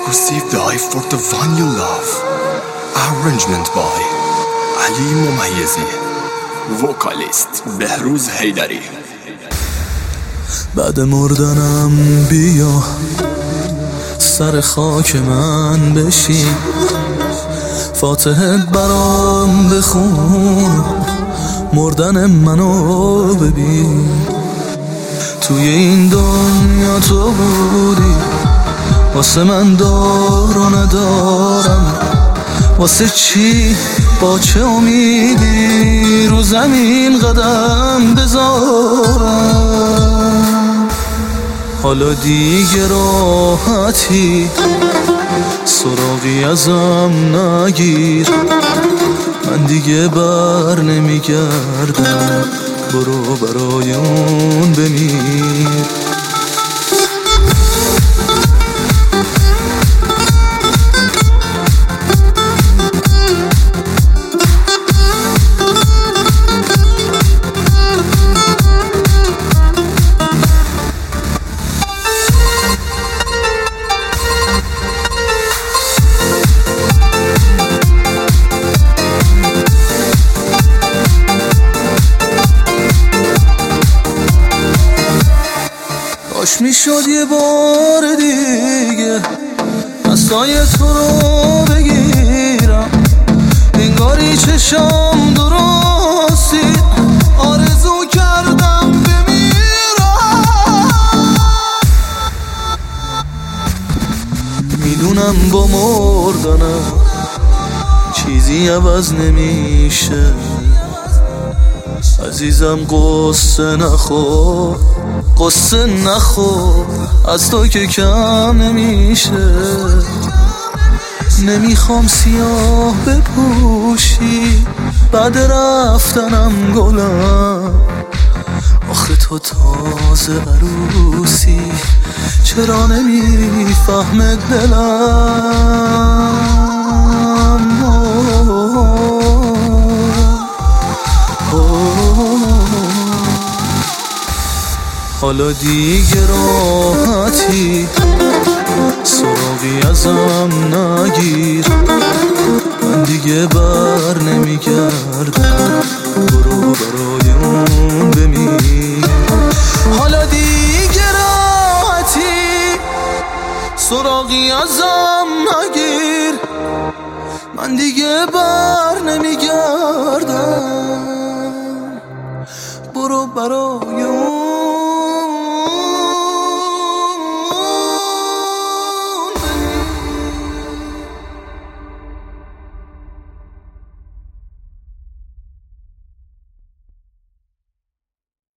Exclusive live for the one you love. Arrangement by علی ممیزی. وکالیست بهروز حیدری. بعد مردنم بیا سر خاک من بشین، فاتحه برام بخون، مردن منو ببین. توی این دنیا تو بودی، واسه من دار و ندارم، واسه چی با چه امیدی رو زمین قدم بذارم. حالا دیگه راحتی سراغی ازم نگیر، من دیگه بر نمیگردم، برو برای اون بمیر. کاش میشد یه بار دیگه دستای تو رو بگیرم، انگاری چشم درستی آرزو کردم بمیرم. میدونم با مردنم چیزی عوض نمیشه، عزیزم قصه نخور، قصه نخور، از تو که کم نمیشه. نمیخوام سیاه بپوشی بعد رفتنم گلم، آخه تو تازه عروسی چرا نمیفهمه دلم. حالا دیگه راحتی سراغی ازم نگیر، من دیگه بر نمیگردم، برو برای اون بمیر. حالا دیگه راحتی سراغی ازم نگیر، من دیگه بر نمیگردم، برو برای اون